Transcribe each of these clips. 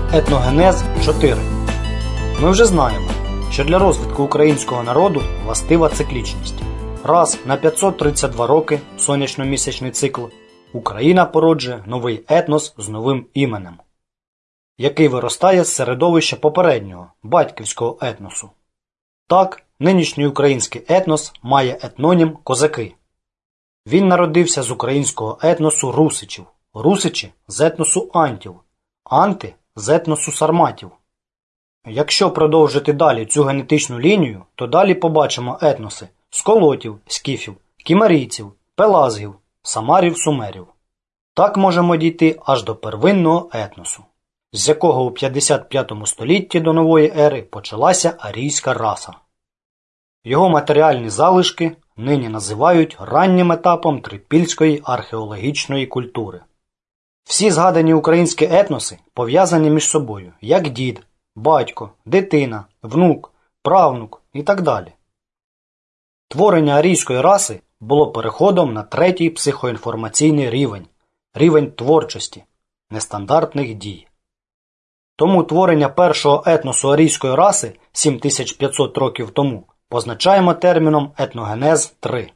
Етногенез 4. Ми вже знаємо, що для розвитку українського народу властива циклічність. Раз на 532 роки, сонячно-місячний цикл, Україна породжує новий етнос з новим іменем, який виростає з середовища попереднього, батьківського етносу. Так, нинішній український етнос має етнонім «козаки». Він народився з українського етносу русичів, русичі – з етносу антів, анти – з етносу сарматів. Якщо продовжити далі цю генетичну лінію, то далі побачимо етноси сколотів, скіфів, кімерійців, пелазгів, самарів, сумерів. Так можемо дійти аж до первинного етносу, з якого у 55 столітті до нової ери почалася арійська раса. Його матеріальні залишки нині називають раннім етапом трипільської археологічної культури. Всі згадані українські етноси пов'язані між собою, як дід, батько, дитина, внук, правнук і так далі. Творення арійської раси було переходом на третій психоінформаційний рівень – рівень творчості, нестандартних дій. Тому творення першого етносу арійської раси 7500 років тому позначаємо терміном етногенез 3.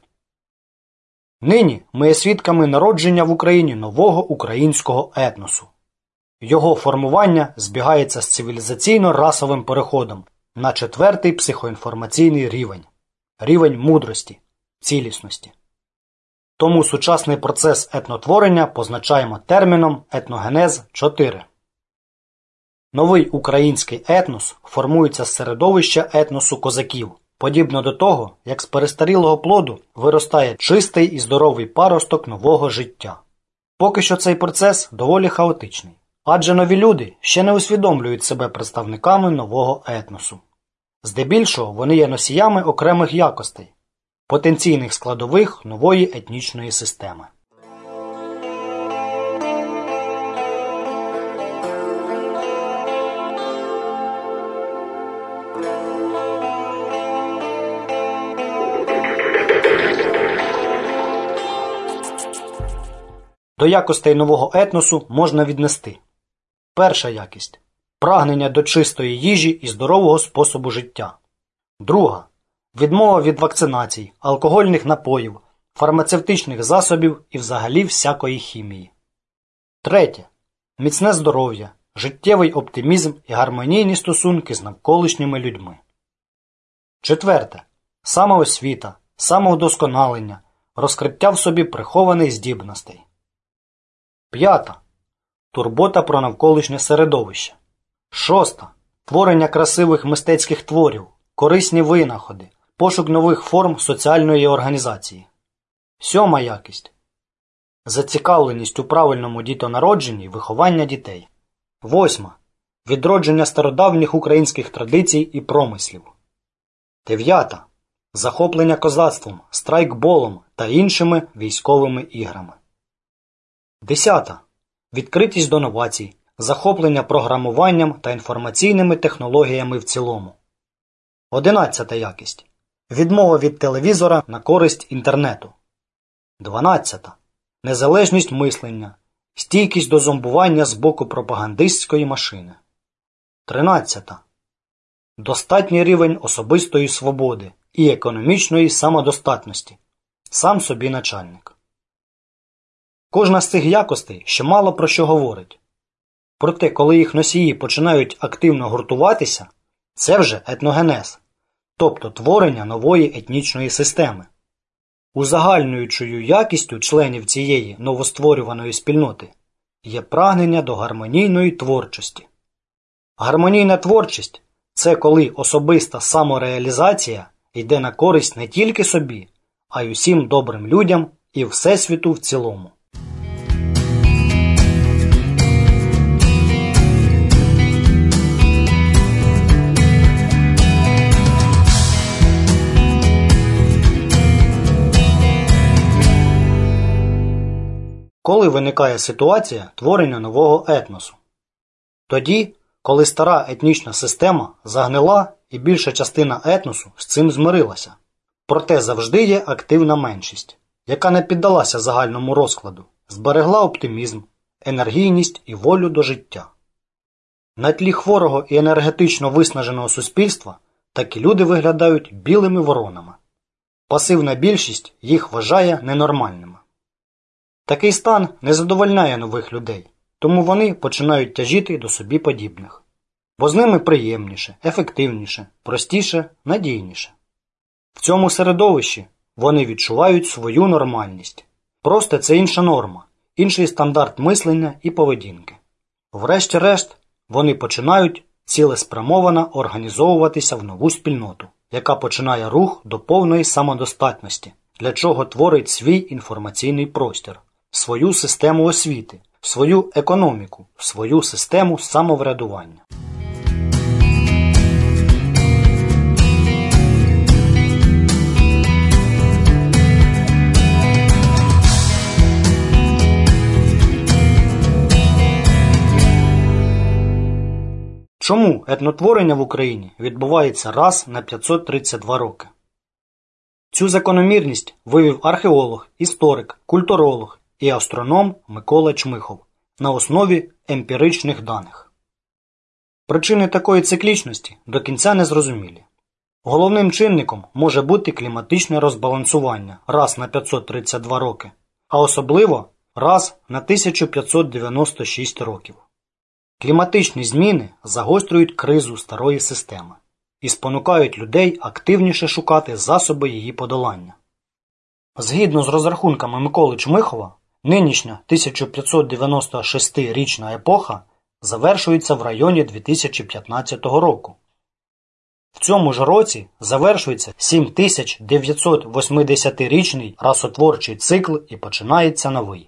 Нині ми є свідками народження в Україні нового українського етносу. Його формування збігається з цивілізаційно-расовим переходом на четвертий психоінформаційний рівень – рівень мудрості, цілісності. Тому сучасний процес етнотворення позначаємо терміном етногенез 4. Новий український етнос формується з середовища етносу козаків, подібно до того, як з перестарілого плоду виростає чистий і здоровий паросток нового життя. Поки що цей процес доволі хаотичний, адже нові люди ще не усвідомлюють себе представниками нового етносу. Здебільшого вони є носіями окремих якостей, потенційних складових нової етнічної системи. До якостей нового етносу можна віднести: перша якість – прагнення до чистої їжі і здорового способу життя. Друга – відмова від вакцинацій, алкогольних напоїв, фармацевтичних засобів і взагалі всякої хімії. Третє – міцне здоров'я, життєвий оптимізм і гармонійні стосунки з навколишніми людьми. Четверте – самоосвіта, самовдосконалення, розкриття в собі прихованих здібностей. П'ята – турбота про навколишнє середовище. Шоста – творення красивих мистецьких творів, корисні винаходи, пошук нових форм соціальної організації. Сьома якість – зацікавленість у правильному дітонародженні і виховання дітей. Восьма – відродження стародавніх українських традицій і промислів. Дев'ята – захоплення козацтвом, страйкболом та іншими військовими іграми. 10. Відкритість до новацій, захоплення програмуванням та інформаційними технологіями в цілому. 11. якість. Відмова від телевізора на користь інтернету. 12. Незалежність мислення, стійкість до зомбування з боку пропагандистської машини. 13. Достатній рівень особистої свободи і економічної самодостатності. Сам собі начальник. Кожна з цих якостей ще мало про що говорить. Проте, коли їх носії починають активно гуртуватися, це вже етногенез, тобто творення нової етнічної системи. Узагальнюючою якістю членів цієї новостворюваної спільноти є прагнення до гармонійної творчості. Гармонійна творчість – це коли особиста самореалізація йде на користь не тільки собі, а й усім добрим людям і всесвіту в цілому. Коли виникає ситуація творення нового етносу? Тоді, коли стара етнічна система загнила і більша частина етносу з цим змирилася. Проте завжди є активна меншість, яка не піддалася загальному розкладу, зберегла оптимізм, енергійність і волю до життя. На тлі хворого і енергетично виснаженого суспільства такі люди виглядають білими воронами. Пасивна більшість їх вважає ненормальними. Такий стан не задовольняє нових людей, тому вони починають тяжіти до собі подібних. Бо з ними приємніше, ефективніше, простіше, надійніше. В цьому середовищі вони відчувають свою нормальність. Просто це інша норма, інший стандарт мислення і поведінки. Врешті-решт, вони починають цілеспрямовано організовуватися в нову спільноту, яка починає рух до повної самодостатності, для чого творить свій інформаційний простір, свою систему освіти, свою економіку, свою систему самоврядування. Чому етнотворення в Україні відбувається раз на 532 роки? Цю закономірність вивів археолог, історик, культуролог і астроном Микола Чмихов на основі емпіричних даних. Причини такої циклічності до кінця не зрозумілі. Головним чинником може бути кліматичне розбалансування раз на 532 роки, а особливо раз на 1596 років. Кліматичні зміни загострюють кризу старої системи і спонукають людей активніше шукати засоби її подолання. Згідно з розрахунками Миколи Чмихова, нинішня 1596-річна епоха завершується в районі 2015 року. В цьому ж році завершується 7980-річний расотворчий цикл і починається новий.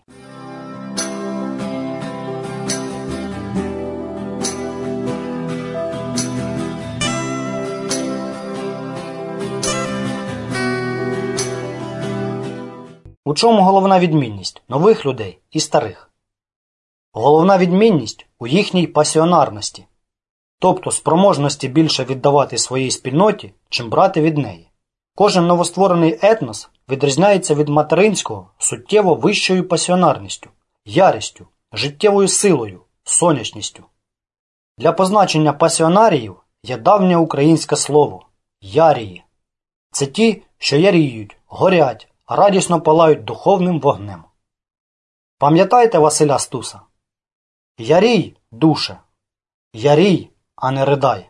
У чому головна відмінність нових людей і старих? Головна відмінність у їхній пасіонарності, тобто спроможності більше віддавати своїй спільноті, чим брати від неї. Кожен новостворений етнос відрізняється від материнського суттєво вищою пасіонарністю, ярістю, життєвою силою, сонячністю. Для позначення пасіонаріїв є давнє українське слово – ярії. Це ті, що яріють, горять, радісно палають духовним вогнем. Пам'ятаєте Василя Стуса? Ярій, душе, ярій, а не ридай.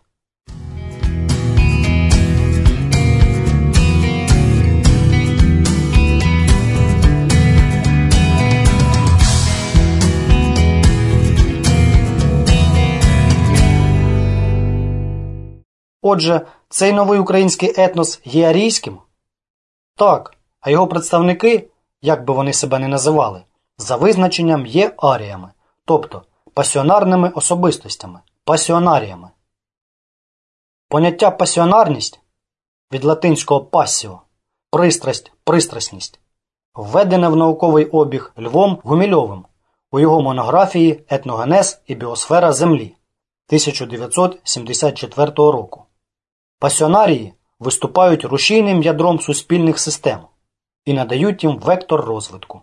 Отже, цей новий український етнос є арійським? Так, а його представники, як би вони себе не називали, за визначенням є аріями, тобто пасіонарними особистостями, пасіонаріями. Поняття пасіонарність від латинського passio – пристрасть, пристрасність, введене в науковий обіг Львом Гумільовим у його монографії «Етногенез і біосфера Землі» 1974 року. Пасіонарії виступають рушійним ядром суспільних систем і надають їм вектор розвитку.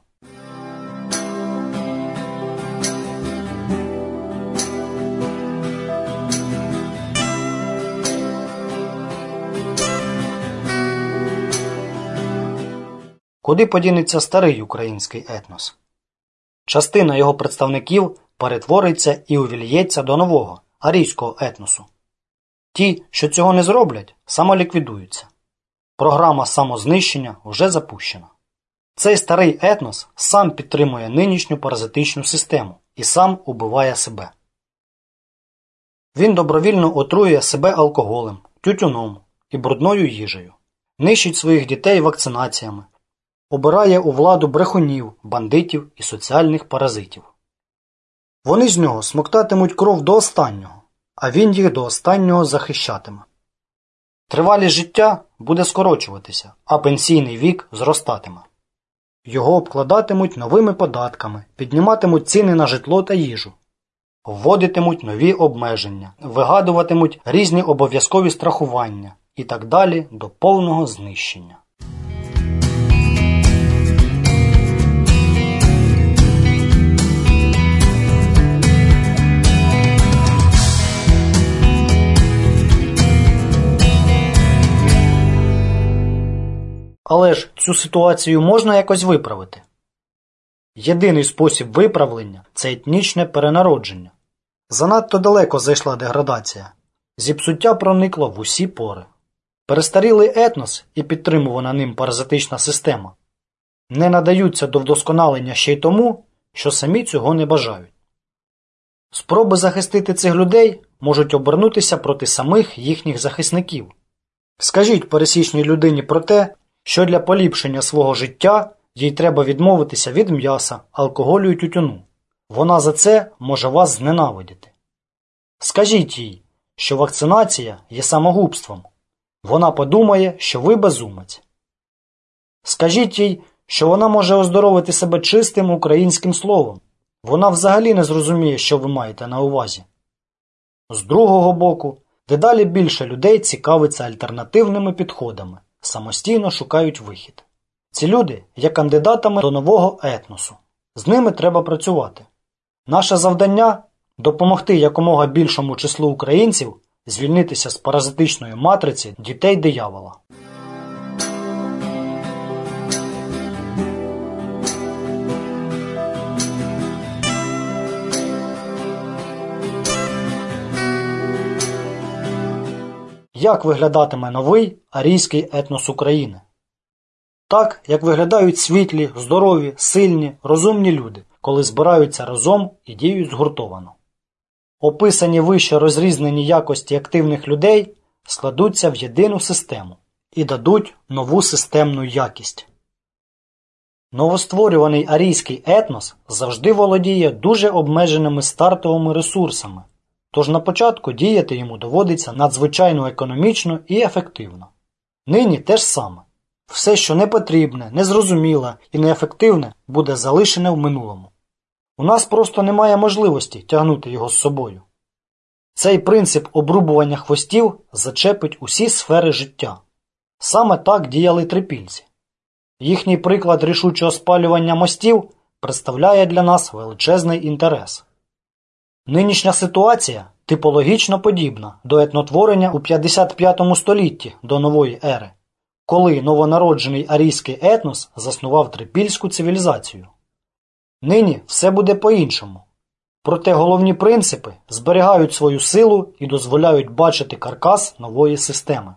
Куди подінеться старий український етнос? Частина його представників перетвориться і увільється до нового, арійського етносу. Ті, що цього не зроблять, самоліквідуються. Програма самознищення вже запущена. Цей старий етнос сам підтримує нинішню паразитичну систему і сам убиває себе. Він добровільно отруює себе алкоголем, тютюном і брудною їжею, нищить своїх дітей вакцинаціями, обирає у владу брехунів, бандитів і соціальних паразитів. Вони з нього смоктатимуть кров до останнього, а він їх до останнього захищатиме. Тривалість життя буде скорочуватися, а пенсійний вік зростатиме. Його обкладатимуть новими податками, підніматимуть ціни на житло та їжу, вводитимуть нові обмеження, вигадуватимуть різні обов'язкові страхування і так далі до повного знищення. Але ж цю ситуацію можна якось виправити. Єдиний спосіб виправлення – це етнічне перенародження. Занадто далеко зайшла деградація. Зіпсуття проникло в усі пори. Перестарілий етнос і підтримувана ним паразитична система не надаються до вдосконалення ще й тому, що самі цього не бажають. Спроби захистити цих людей можуть обернутися проти самих їхніх захисників. Скажіть пересічній людині про те, що для поліпшення свого життя їй треба відмовитися від м'яса, алкоголю і тютюну. Вона за це може вас зненавидіти. Скажіть їй, що вакцинація є самогубством. Вона подумає, що ви безумець. Скажіть їй, що вона може оздоровити себе чистим українським словом. Вона взагалі не зрозуміє, що ви маєте на увазі. З другого боку, дедалі більше людей цікавиться альтернативними підходами, самостійно шукають вихід. Ці люди є кандидатами до нового етносу. З ними треба працювати. Наше завдання – допомогти якомога більшому числу українців звільнитися з паразитичної матриці дітей диявола. Як виглядатиме новий арійський етнос України? Так, як виглядають світлі, здорові, сильні, розумні люди, коли збираються разом і діють згуртовано. Описані вище розрізнені якості активних людей складуться в єдину систему і дадуть нову системну якість. Новостворюваний арійський етнос завжди володіє дуже обмеженими стартовими ресурсами, тож на початку діяти йому доводиться надзвичайно економічно і ефективно. Нині те ж саме. Все, що непотрібне, незрозуміле і неефективне, буде залишене в минулому. У нас просто немає можливості тягнути його з собою. Цей принцип обрубування хвостів зачепить усі сфери життя. Саме так діяли трипільці. Їхній приклад рішучого спалювання мостів представляє для нас величезний інтерес. Нинішня ситуація типологічно подібна до етнотворення у 55 столітті до нової ери, коли новонароджений арійський етнос заснував трипільську цивілізацію. Нині все буде по-іншому. Проте головні принципи зберігають свою силу і дозволяють бачити каркас нової системи.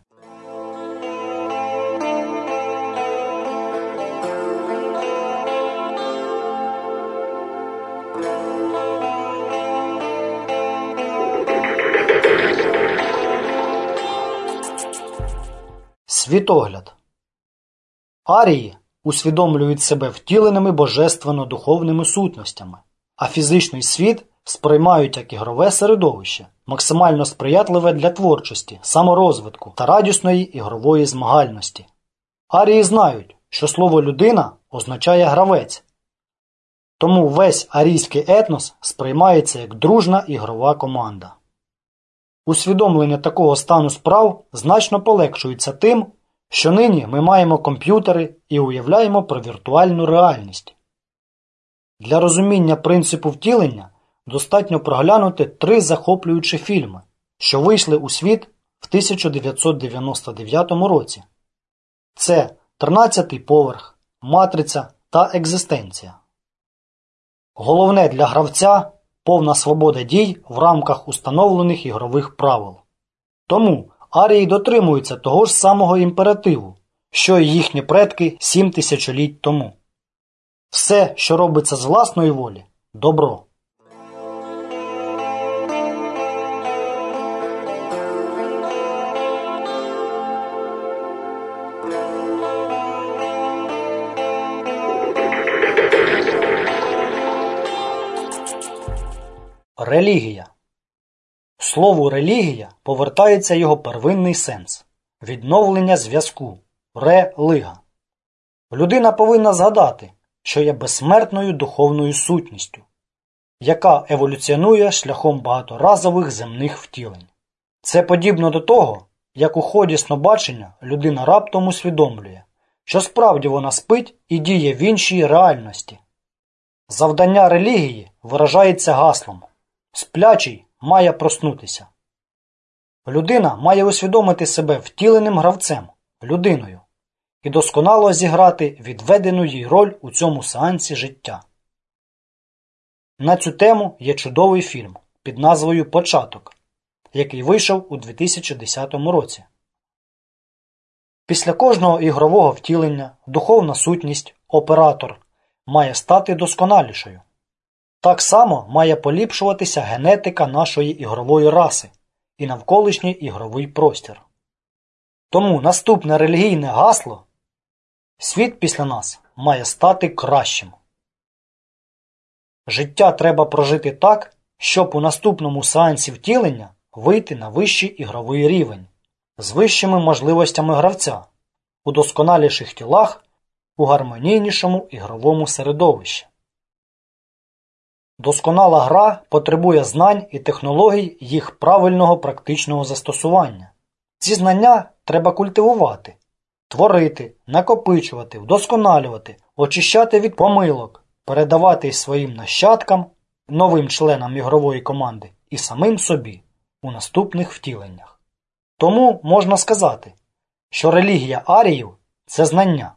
Світогляд. Арії усвідомлюють себе втіленими божественно-духовними сутностями, а фізичний світ сприймають як ігрове середовище, максимально сприятливе для творчості, саморозвитку та радісної ігрової змагальності. Арії знають, що слово «людина» означає «гравець». Тому весь арійський етнос сприймається як дружна ігрова команда. Усвідомлення такого стану справ значно полегшується тим, що нині ми маємо комп'ютери і уявляємо про віртуальну реальність. Для розуміння принципу втілення достатньо проглянути 3 захоплюючі фільми, що вийшли у світ в 1999 році. Це «13-й поверх», «Матриця» та «Екзистенція». Головне для гравця – повна свобода дій в рамках установлених ігрових правил. Тому арії дотримуються того ж самого імперативу, що й їхні предки 7 тисячоліть тому. Все, що робиться з власної волі – добро. Релігія. Слову «релігія» повертається його первинний сенс – відновлення зв'язку, ре-лига. Людина повинна згадати, що є безсмертною духовною сутністю, яка еволюціонує шляхом багаторазових земних втілень. Це подібно до того, як у ході снобачення людина раптом усвідомлює, що справді вона спить і діє в іншій реальності. Завдання релігії виражається гаслом «Сплячий має проснутися». Людина має усвідомити себе втіленим гравцем, людиною, і досконало зіграти відведену їй роль у цьому сеансі життя. На цю тему є чудовий фільм під назвою «Початок», який вийшов у 2010 році. Після кожного ігрового втілення духовна сутність, оператор, має стати досконалішою. Так само має поліпшуватися генетика нашої ігрової раси і навколишній ігровий простір. Тому наступне релігійне гасло «Світ після нас має стати кращим». Життя треба прожити так, щоб у наступному сеансі втілення вийти на вищий ігровий рівень, з вищими можливостями гравця, у досконаліших тілах, у гармонійнішому ігровому середовищі. Досконала гра потребує знань і технологій їх правильного практичного застосування. Ці знання треба культивувати, творити, накопичувати, вдосконалювати, очищати від помилок, передавати своїм нащадкам, новим членам ігрової команди і самим собі у наступних втіленнях. Тому можна сказати, що релігія аріїв – це знання.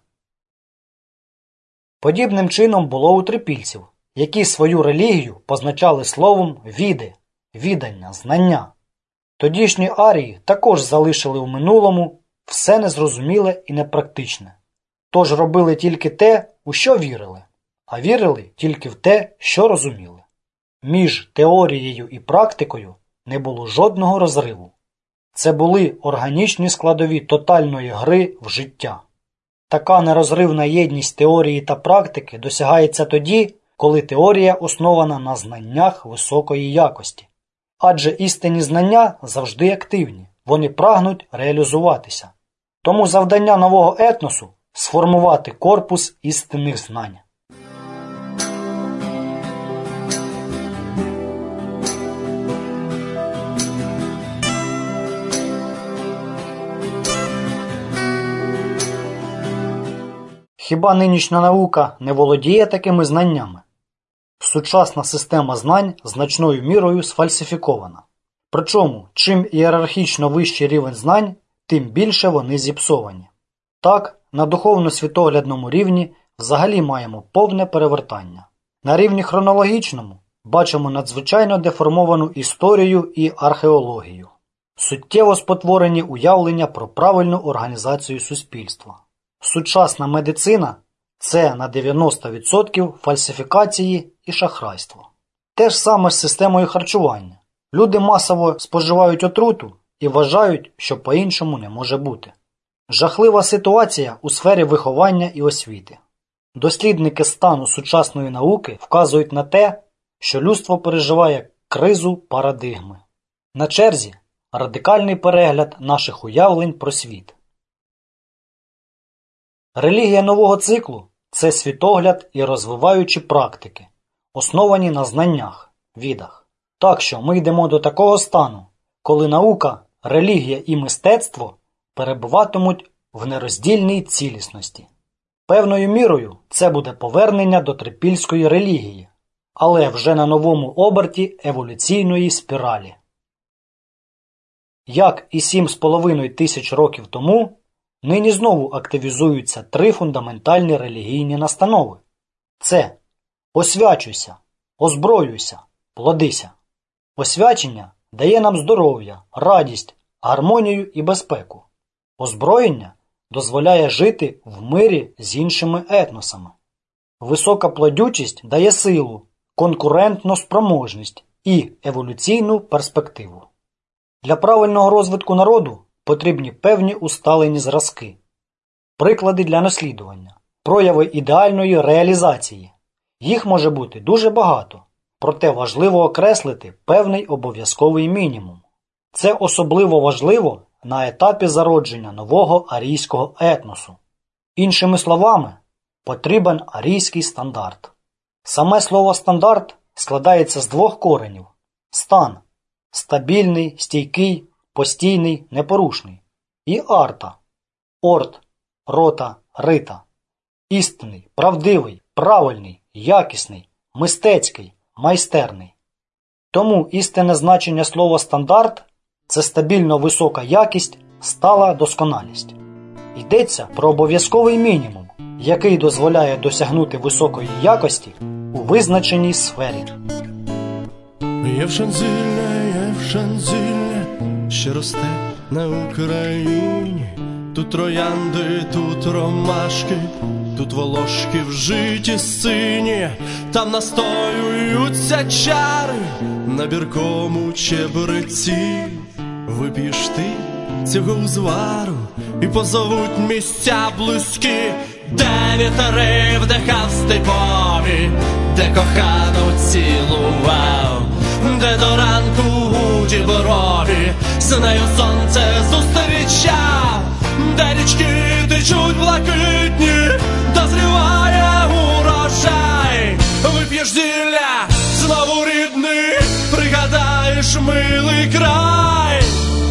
Подібним чином було у трипільців, які свою релігію позначали словом «віди» – відання, знання. Тодішні арії також залишили в минулому все незрозуміле і непрактичне. Тож робили тільки те, у що вірили, а вірили тільки в те, що розуміли. Між теорією і практикою не було жодного розриву. Це були органічні складові тотальної гри в життя. Така нерозривна єдність теорії та практики досягається тоді, коли теорія основана на знаннях високої якості. Адже істинні знання завжди активні, вони прагнуть реалізуватися. Тому завдання нового етносу – сформувати корпус істинних знань. Хіба нинішня наука не володіє такими знаннями? Сучасна система знань значною мірою сфальсифікована. Причому, чим ієрархічно вищий рівень знань, тим більше вони зіпсовані. Так, на духовно-світоглядному рівні взагалі маємо повне перевертання. На рівні хронологічному бачимо надзвичайно деформовану історію і археологію. Суттєво спотворені уявлення про правильну організацію суспільства. Сучасна медицина – це на 90% фальсифікації і шахрайство. Те ж саме з системою харчування. Люди масово споживають отруту і вважають, що по-іншому не може бути. Жахлива ситуація у сфері виховання і освіти. Дослідники стану сучасної науки вказують на те, що людство переживає кризу парадигми. На черзі – радикальний перегляд наших уявлень про світ. Релігія нового циклу – це світогляд і розвиваючі практики, основані на знаннях, відах. Так що ми йдемо до такого стану, коли наука, релігія і мистецтво перебуватимуть в нероздільній цілісності. Певною мірою це буде повернення до трипільської релігії, але вже на новому оберті еволюційної спіралі. Як і 7,5 тисяч років тому, нині знову активізуються 3 фундаментальні релігійні настанови. Це «Освячуйся», «Озброюйся», «Плодися». Освячення дає нам здоров'я, радість, гармонію і безпеку. Озброєння дозволяє жити в мирі з іншими етносами. Висока плодючість дає силу, конкурентну спроможність і еволюційну перспективу. Для правильного розвитку народу потрібні певні усталені зразки, приклади для наслідування, прояви ідеальної реалізації. Їх може бути дуже багато, проте важливо окреслити певний обов'язковий мінімум. Це особливо важливо на етапі зародження нового арійського етносу. Іншими словами, потрібен арійський стандарт. Саме слово «стандарт» складається з 2 коренів – стан – стабільний, стійкий, постійний, непорушний, і арта – орт, рота, рита – істинний, правдивий, правильний, якісний, мистецький, майстерний. Тому істинне значення слова «стандарт» – це стабільно висока якість, стала досконалість. Йдеться про обов'язковий мінімум, який дозволяє досягнути високої якості у визначеній сфері. Євшанзілля, що росте на Україні. Тут троянди, тут ромашки, тут волошки вжиті сині. Там настоюються чари на біркому чебреці. Вип'єш ти цього узвару і позовуть місця близькі, де вітери вдихав степові, де кохану цілував, де до ранку у діброві з нею сонце зустрічав, де річки течуть блакитні, дозріває урожай. Вип'єш зілля, знову рідний, пригадаєш милий край.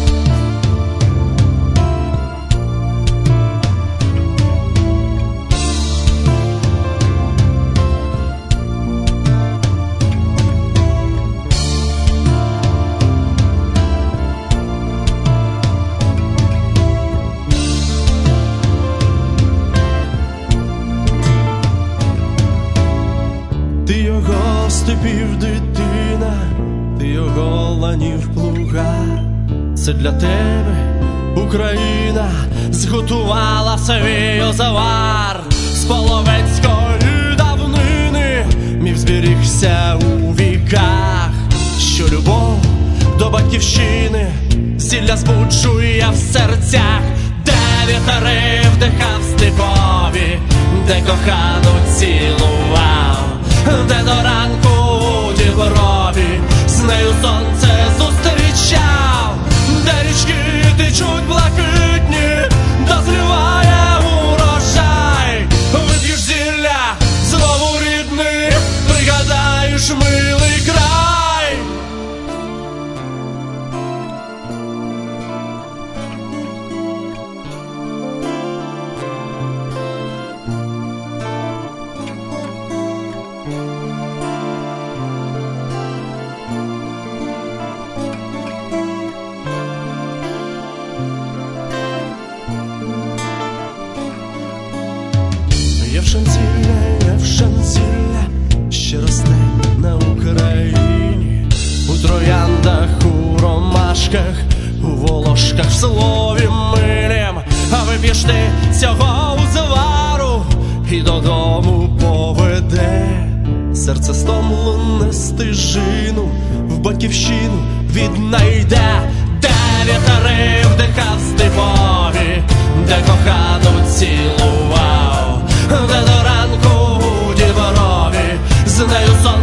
Ти його степів дитина, ти його ланів плуга. Це для тебе Україна зготувала свій озавар. З половецької давнини міф зберігся у віках, що любов до батьківщини зілля збуджує в серцях, де вітери вдихав степові, де кохану цілував, де до ранку у діброві з нею сонце зустрічав, де річки течуть блакитні, дозріває урожай. Вип'єш зілля, знову рідний, пригадаєш милий край. Євшанзілля, що росте на Україні. У трояндах, у ромашках, у волошках, в слові милім. А вип'єш ти цього узвару і додому поведе. Серце стомлене стежину в батьківщину віднайде, де вітери вдихав степові, де кохану цілував, де до ранку у діброві з нею сонце